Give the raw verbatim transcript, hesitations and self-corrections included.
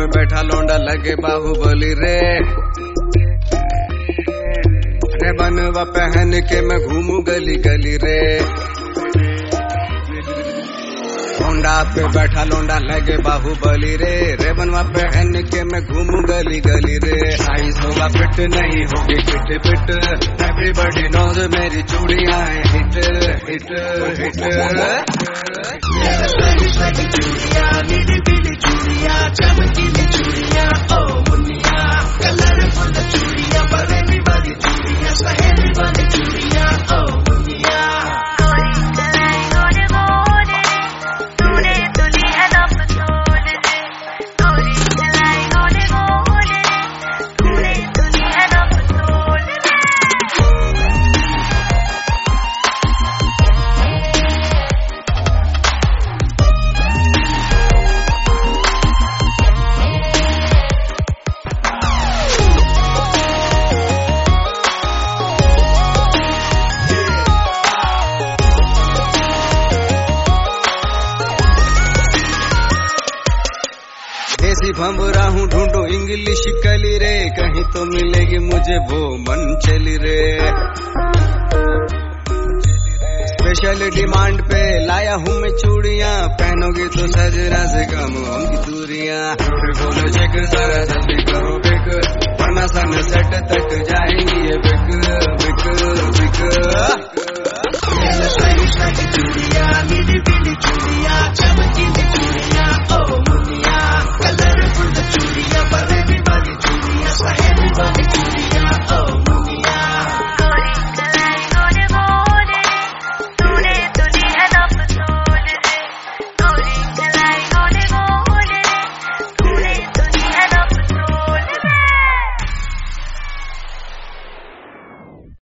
पे बैठा लौंडा लगे बाहुबली रे। रे बनवा पहन के मैं घूमू गली गली रे। होंडा पे बैठा लौंडा लगे बाहुबली रे। रे बनवा पहन के मैं घूमू गली गली रे। आइस होगा फिट नहीं होगी फिट फिट। एवरीबॉडी नोज मेरी चूड़ियां हैं हिट हिट हिट। चूड़ियां नीली पीली चूड़ियां चमकीली चूड़ियां ओ मुनिया। कलरफुल चूड़ियां बरेली वाली चूड़ियां सहेली वाली चूड़ियां ओ मुनिया। देसी भंबरा हूँ ढूंढू इंग्लिश कली रे। कहीं तो मिलेगी मुझे वो मन चली रे। स्पेशल डिमांड पे लाया हूँ मैं चूड़ियाँ। पहनोगी तो सजना से कम होंगी दूरियाँ। बोलो चेक जरा जल्दी करो बिक वरना सन सेट तक जाएंगी ये बिक।